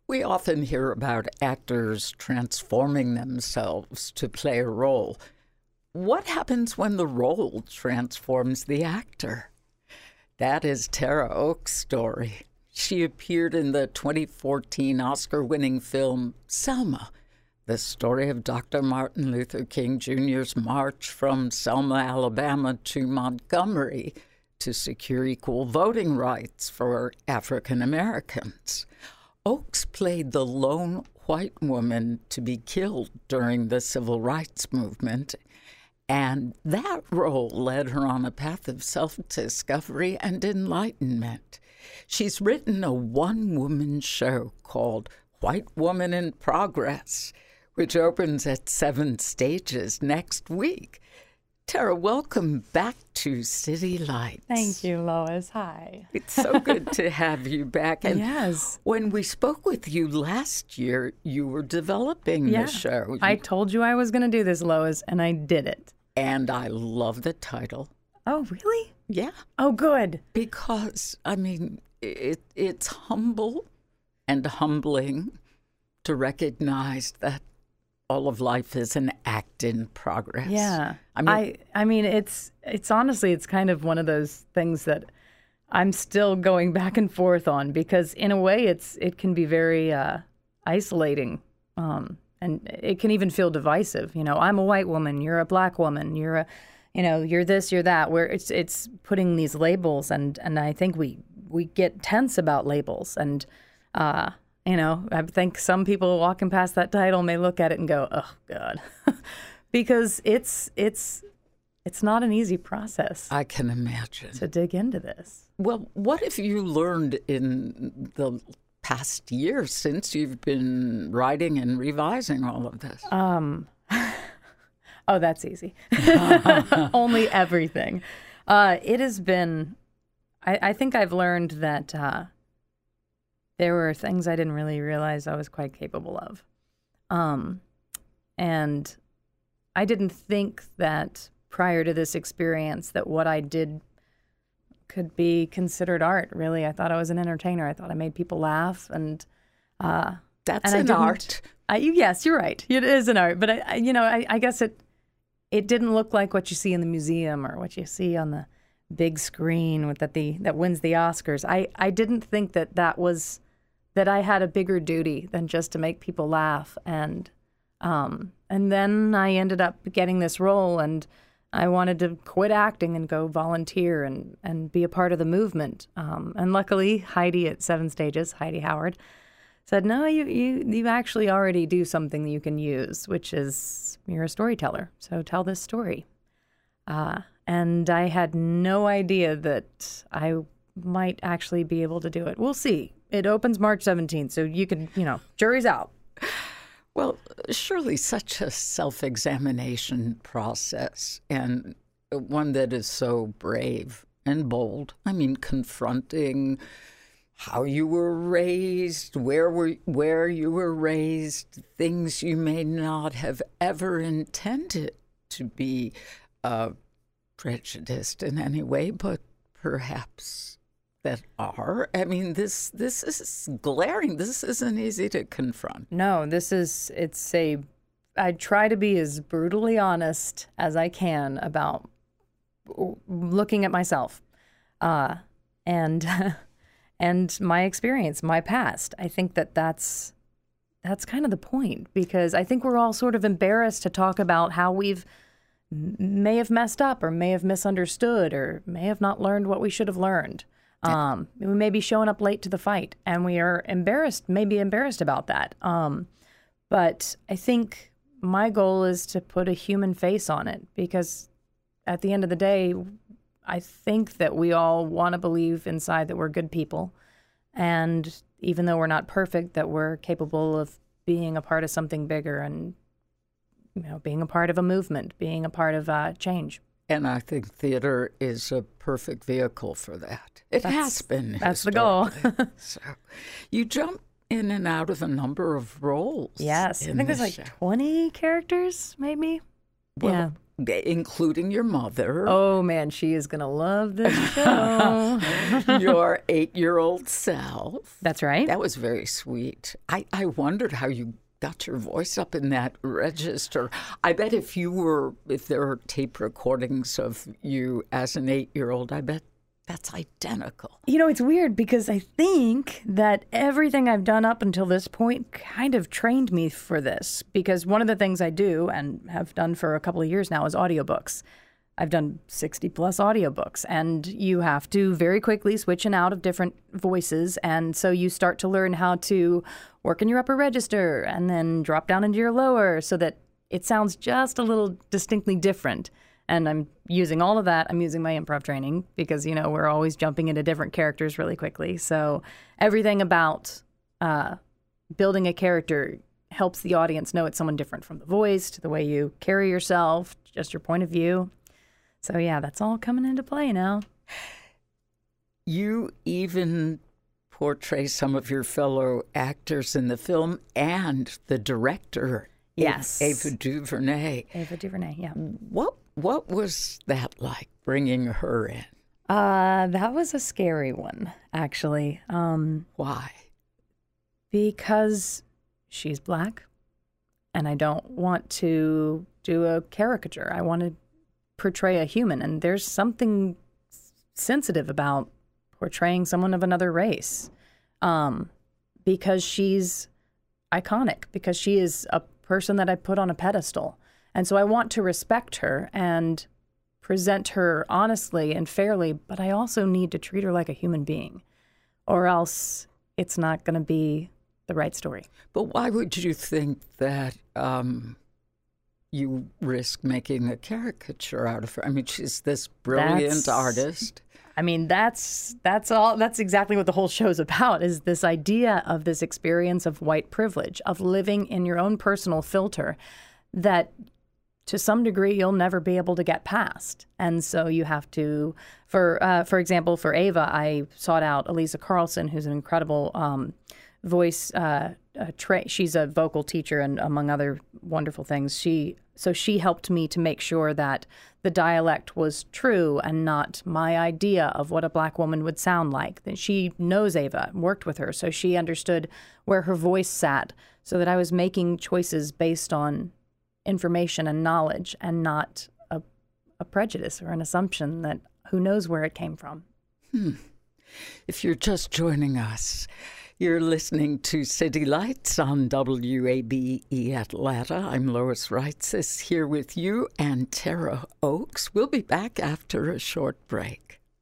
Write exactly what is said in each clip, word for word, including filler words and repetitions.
We often hear about actors transforming themselves to play a role. What happens when the role transforms the actor? That is Tara Oak's story. She appeared in the twenty fourteen Oscar-winning film Selma, the story of Doctor Martin Luther King Junior's march from Selma, Alabama to Montgomery to secure equal voting rights for African Americans. Oakes played the lone white woman to be killed during the civil rights movement, and that role led her on a path of self-discovery and enlightenment. She's written a one-woman show called White Woman in Progress, which opens at Seven Stages next week. Tara, welcome back to City Lights. Thank you, Lois. Hi. It's so good to have you back. And yes. When we spoke with you last year, you were developing yeah. the show. I told you I was going to do this, Lois, and I did it. And I love the title. Oh, really? Yeah. Oh, good. Because, I mean, it, it's humble and humbling to recognize that all of life is an act in progress. Yeah. I mean, I, I mean, it's it's honestly, it's kind of one of those things that I'm still going back and forth on, because in a way it's it can be very uh, isolating, um, and it can even feel divisive. You know, I'm a white woman, you're a black woman, you're a, you know, you're this, you're that. Where it's it's putting these labels, and and I think we we get tense about labels, and uh, you know, I think some people walking past that title may look at it and go, "Oh God," because it's it's it's not an easy process. I can imagine to dig into this. Well, what have you learned in the past year since you've been writing and revising all of this? Um, oh, that's easy. Only everything. Uh, it has been. I, I think I've learned that. Uh, There were things I didn't really realize I was quite capable of. Um, and I didn't think that prior to this experience that what I did could be considered art, really. I thought I was an entertainer. I thought I made people laugh. And uh, That's and an I art. I, yes, you're right. It is an art. But, I, I, you know, I, I guess it it didn't look like what you see in the museum or what you see on the big screen with that the that wins the Oscars. I, I didn't think that that was... that I had a bigger duty than just to make people laugh. And um, and then I ended up getting this role, and I wanted to quit acting and go volunteer and, and be a part of the movement. Um, and luckily, Heidi at Seven Stages, Heidi Howard, said, no, you, you, you actually already do something that you can use, which is you're a storyteller, so tell this story. Uh, and I had no idea that I might actually be able to do it. We'll see. It opens March seventeenth, so you can, you know, jury's out. Well, surely such a self-examination process, and one that is so brave and bold. I mean, confronting how you were raised, where were where you were raised, things you may not have ever intended to be uh, prejudiced in any way, but perhaps that are. I mean, this this is glaring. This isn't easy to confront. No, this is, it's a, I try to be as brutally honest as I can about looking at myself uh, and and my experience, my past. I think that that's, that's kind of the point, because I think we're all sort of embarrassed to talk about how we've may have messed up or may have misunderstood or may have not learned what we should have learned. Um, we may be showing up late to the fight, and we are embarrassed, maybe embarrassed about that. Um, but I think my goal is to put a human face on it, because at the end of the day, I think that we all want to believe inside that we're good people. And even though we're not perfect, that we're capable of being a part of something bigger and, you know, being a part of a movement, being a part of uh, change. And I think theater is a perfect vehicle for that. It that's, has been. That's the goal. So you jump in and out of a number of roles. Yes. I think there's like show. twenty characters, maybe. Well, yeah. Including your mother. Oh, man, she is going to love this show. Your eight-year-old self. That's right. That was very sweet. I, I wondered how you got your voice up in that register. I bet if you were, if there are tape recordings of you as an eight-year-old, I bet that's identical. You know, it's weird because I think that everything I've done up until this point kind of trained me for this. Because one of the things I do and have done for a couple of years now is audiobooks. I've done sixty plus audiobooks, and you have to very quickly switch in out of different voices. And so you start to learn how to work in your upper register and then drop down into your lower so that it sounds just a little distinctly different. And I'm using all of that. I'm using my improv training because, you know, we're always jumping into different characters really quickly. So everything about uh, building a character helps the audience know it's someone different, from the voice to the way you carry yourself, just your point of view. So, yeah, that's all coming into play now. You even portray some of your fellow actors in the film and the director. Yes. Ava DuVernay. Ava DuVernay, yeah. What What was that like, bringing her in? Uh, that was a scary one, actually. Um, Why? Because she's Black, and I don't want to do a caricature. I want to portray a human, and there's something sensitive about portraying someone of another race, um, because she's iconic, because she is a person that I put on a pedestal. And so I want to respect her and present her honestly and fairly, but I also need to treat her like a human being, or else it's not going to be the right story. But why would you think that um, you risk making a caricature out of her? I mean, she's this brilliant That's, artist. I mean, that's that's all. That's exactly what the whole show's about, is this idea of this experience of white privilege, of living in your own personal filter that to some degree you'll never be able to get past. And so you have to, for uh, for example, for Ava, I sought out Elisa Carlson, who's an incredible um, voice uh, uh, tra- she's a vocal teacher, and among other wonderful things. She so she helped me to make sure that the dialect was true and not my idea of what a Black woman would sound like. That she knows Ava, worked with her, so she understood where her voice sat, so that I was making choices based on information and knowledge and not a, a prejudice or an assumption that who knows where it came from. Hmm. If you're just joining us, you're listening to City Lights on W A B E Atlanta. I'm Lois Reitzes here with you and Tara Oakes. We'll be back after a short break.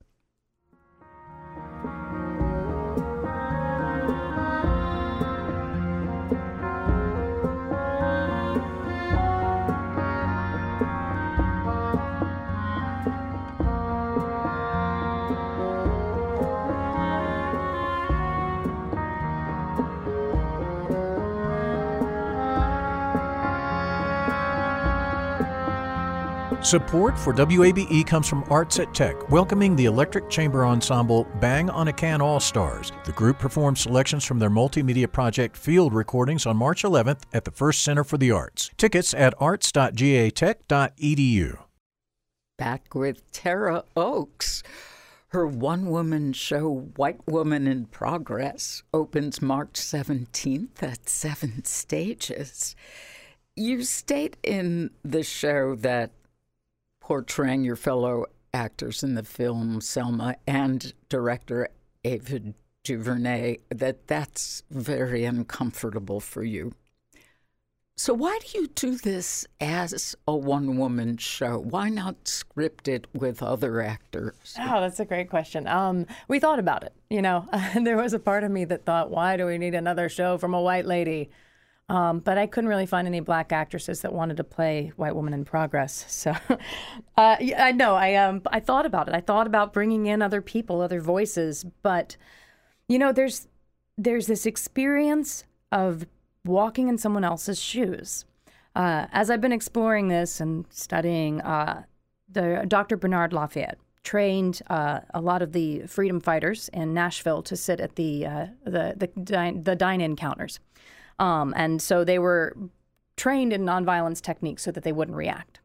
Support for W A B E comes from Arts at Tech, welcoming the Electric Chamber Ensemble Bang on a Can All-Stars. The group performs selections from their multimedia project Field Recordings on March eleventh at the First Center for the Arts. Tickets at arts dot g a tech dot e d u. Back with Tara Oakes. Her one-woman show, White Woman in Progress, opens March seventeenth at Seven Stages. You state in the show that portraying your fellow actors in the film, Selma, and director Ava DuVernay, that that's very uncomfortable for you. So why do you do this as a one-woman show? Why not script it with other actors? Oh, that's a great question. Um, we thought about it, you know. There was a part of me that thought, why do we need another show from a white lady? Um, but I couldn't really find any Black actresses that wanted to play White Woman in Progress. So uh, yeah, I know, I um, I thought about it. I thought about bringing in other people, other voices. But, you know, there's there's this experience of walking in someone else's shoes. Uh, as I've been exploring this and studying, uh, the Doctor Bernard Lafayette trained uh, a lot of the freedom fighters in Nashville to sit at the uh, the the, dine, the dine-in counters. Um, and so they were trained in nonviolence techniques so that they wouldn't react.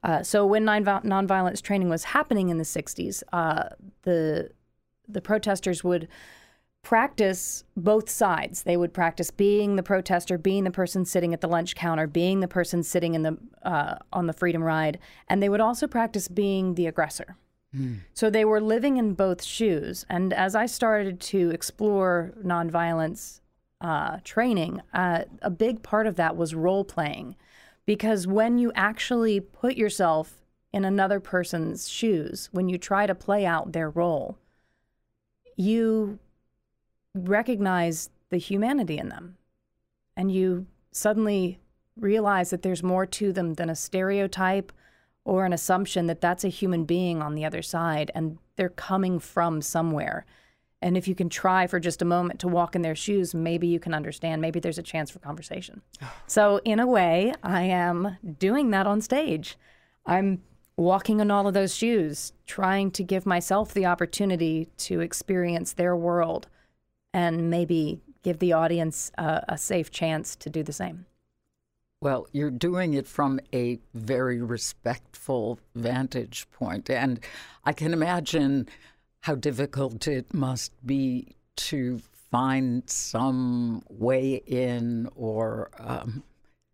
Uh, so when non- nonviolence training was happening in the sixties, uh, the the protesters would practice both sides. They would practice being the protester, being the person sitting at the lunch counter, being the person sitting in the uh, on the Freedom Ride, and they would also practice being the aggressor. Mm. So they were living in both shoes. And as I started to explore nonviolence uh, training, uh, a big part of that was role playing, because when you actually put yourself in another person's shoes, when you try to play out their role, you recognize the humanity in them, and you suddenly realize that there's more to them than a stereotype or an assumption that that's a human being on the other side, and they're coming from somewhere. And if you can try for just a moment to walk in their shoes, maybe you can understand, maybe there's a chance for conversation. So in a way, I am doing that on stage. I'm walking in all of those shoes, trying to give myself the opportunity to experience their world and maybe give the audience a, a safe chance to do the same. Well, you're doing it from a very respectful vantage point, and I can imagine how difficult it must be to find some way in or um,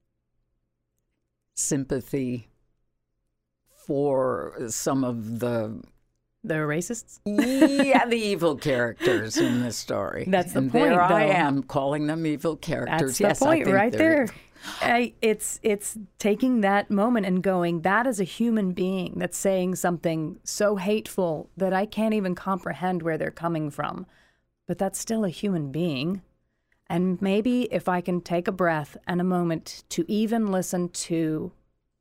sympathy for some of the The racists? Yeah, the evil characters in the story. That's the and point, there though. I am calling them evil characters. That's the yes, point I think right they're there. evil. I, it's it's taking that moment and going, that is a human being that's saying something so hateful that I can't even comprehend where they're coming from. But that's still a human being. And maybe if I can take a breath and a moment to even listen to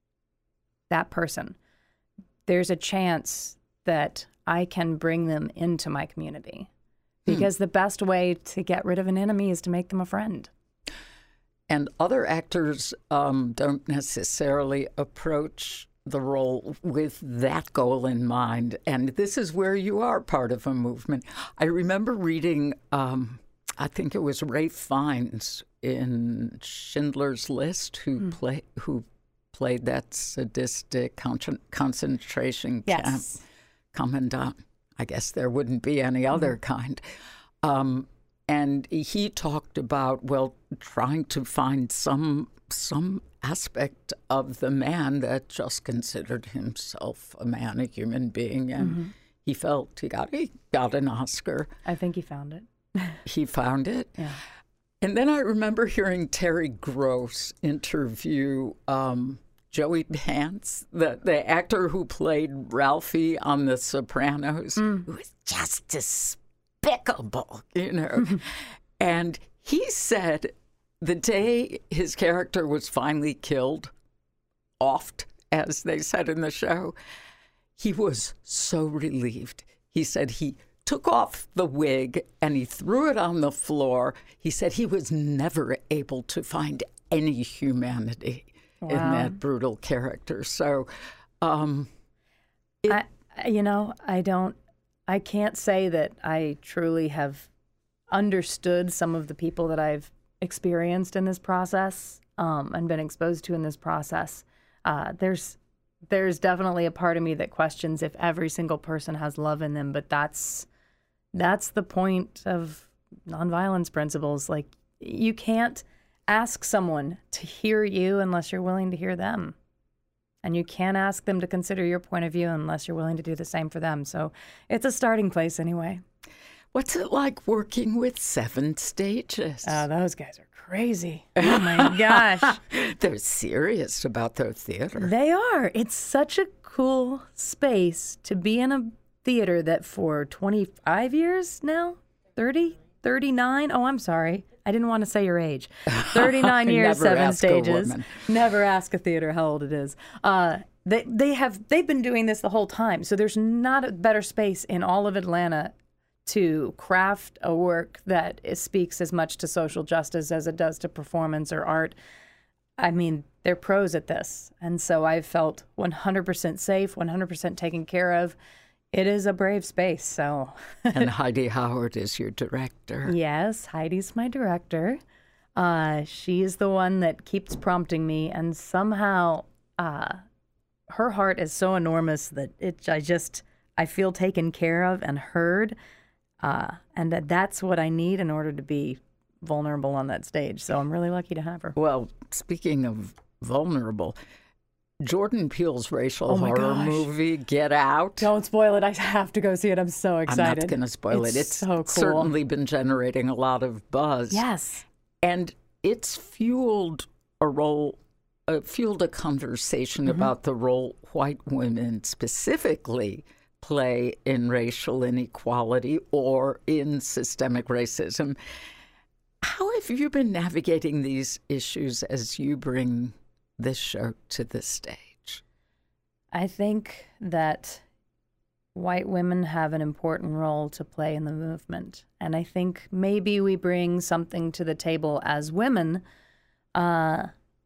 that person, there's a chance that I can bring them into my community. Because hmm. the best way to get rid of an enemy is to make them a friend. And other actors um, don't necessarily approach the role with that goal in mind. And this is where you are part of a movement. I remember reading, um, I think it was Ralph Fiennes in Schindler's List, who mm. play who played that sadistic con- concentration yes. camp commandant. I guess there wouldn't be any other mm. kind. Um, And he talked about, well, trying to find some some aspect of the man that just considered himself a man, a human being, and mm-hmm. he felt he got he got an Oscar. I think he found it. He found it. Yeah. And then I remember hearing Terry Gross interview um, Joey Pants, the the actor who played Ralphie on The Sopranos, mm. who was just despicable. Despicable, you know. And he said the day his character was finally killed, offed, as they said in the show, he was so relieved. He said he took off the wig and he threw it on the floor. He said he was never able to find any humanity wow. in that brutal character. So, um, it, I, you know, I don't. I can't say that I truly have understood some of the people that I've experienced in this process um, and been exposed to in this process. Uh, there's there's definitely a part of me that questions if every single person has love in them, but that's that's the point of nonviolence principles. Like, you can't ask someone to hear you unless you're willing to hear them. And you can't ask them to consider your point of view unless you're willing to do the same for them. So it's a starting place anyway. What's it like working with Seven Stages? Oh, those guys are crazy. Oh, my gosh. They're serious about their theater. They are. It's such a cool space to be in a theater that for twenty-five years now, thirty, thirty-nine. Oh, I'm sorry. I didn't want to say your age. thirty-nine years, Seven Stages. Never ask a theater how old it is. Uh, they they have they've been doing this the whole time. So there's not a better space in all of Atlanta to craft a work that is, speaks as much to social justice as it does to performance or art. I mean, they're pros at this, and so I've felt one hundred percent safe, one hundred percent taken care of. It is a brave space, so. And Heidi Howard is your director. Yes, Heidi's my director. Uh, she's the one that keeps prompting me, and somehow uh, her heart is so enormous that it, I just, I feel taken care of and heard. Uh, and that that's what I need in order to be vulnerable on that stage. So I'm really lucky to have her. Well, speaking of vulnerable, Jordan Peele's racial Oh my horror gosh. movie, Get Out. Don't spoil it. I have to go see it. I'm so excited. I'm not going to spoil it's it. It's so cool. certainly been generating a lot of buzz. Yes. And it's fueled a role, uh, fueled a conversation Mm-hmm. about the role white women specifically play in racial inequality or in systemic racism. How have you been navigating these issues as you bring this show to the stage? I think that white women have an important role to play in the movement. And I think maybe we bring something to the table as women uh,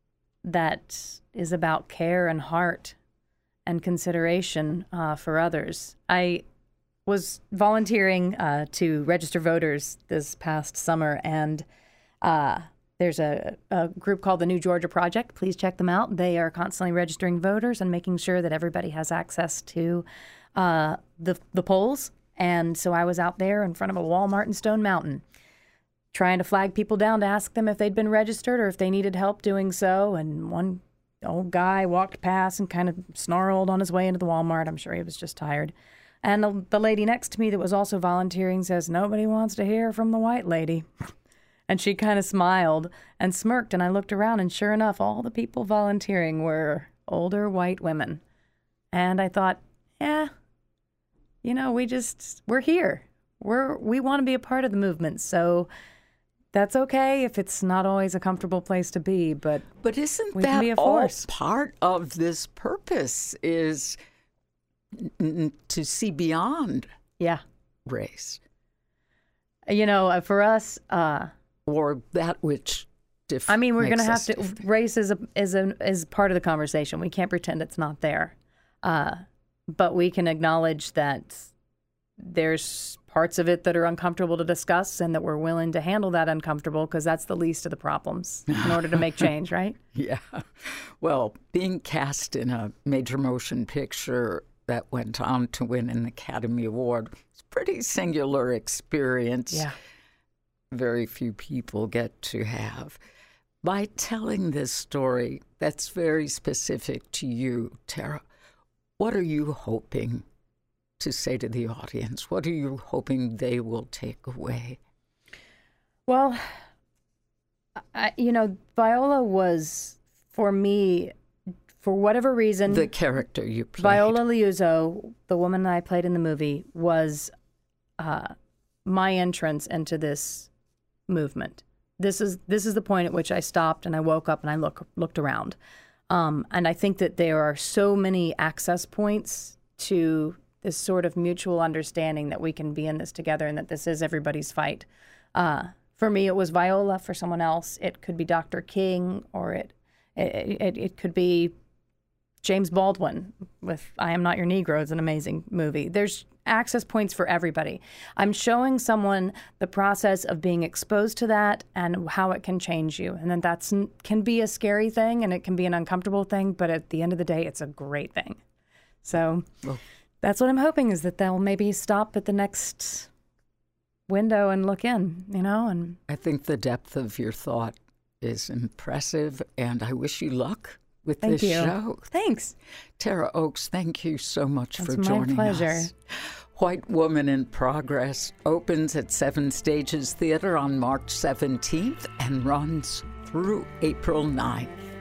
that is about care and heart and consideration uh, for others. I was volunteering uh, to register voters this past summer, and uh, there's a, a group called the New Georgia Project. Please check them out. They are constantly registering voters and making sure that everybody has access to uh, the the polls. And so I was out there in front of a Walmart in Stone Mountain trying to flag people down to ask them if they'd been registered or if they needed help doing so. And one old guy walked past and kind of snarled on his way into the Walmart. I'm sure he was just tired. And the, the lady next to me that was also volunteering says, "Nobody wants to hear from the white lady." And she kind of smiled and smirked. And I looked around, and sure enough, all the people volunteering were older white women. And I thought, yeah, you know, we just, we're here. We're, we want to be a part of the movement. So that's okay if it's not always a comfortable place to be, but But isn't we can that be a all force. part of this purpose, is n- n- to see beyond yeah. race You know, uh, for us, uh, or that which dif- I mean, we're going makes to have us to, different? race is, a, is, a, is part of the conversation. We can't pretend it's not there. Uh, but we can acknowledge that there's parts of it that are uncomfortable to discuss and that we're willing to handle that uncomfortable because that's the least of the problems in order to make change, right? Yeah. Well, being cast in a major motion picture that went on to win an Academy Award was a pretty singular experience. Yeah. Very few people get to have. By telling this story that's very specific to you, Tara, what are you hoping to say to the audience? What are you hoping they will take away? Well, I, you know, Viola was, for me, for whatever reason, The character you played. Viola Liuzzo, the woman I played in the movie, was uh, my entrance into this movement. This is this is the point at which I stopped and I woke up and I look looked around. Um, and I think that there are so many access points to this sort of mutual understanding that we can be in this together and that this is everybody's fight. Uh, for me, it was Viola. For someone else, it could be Doctor King, or it it, it, it could be James Baldwin with I Am Not Your Negro. It's an amazing movie. There's access points for everybody. I'm showing someone the process of being exposed to that and how it can change you. And then that's can be a scary thing and it can be an uncomfortable thing, but at the end of the day, it's a great thing. So Well, that's what I'm hoping, is that they'll maybe stop at the next window and look in, you know, and I think the depth of your thought is impressive, and I wish you luck with thank this you. show. Thanks. Tara Oakes, thank you so much It's for my joining pleasure. us. White Woman in Progress opens at Seven Stages Theater on March seventeenth and runs through April ninth.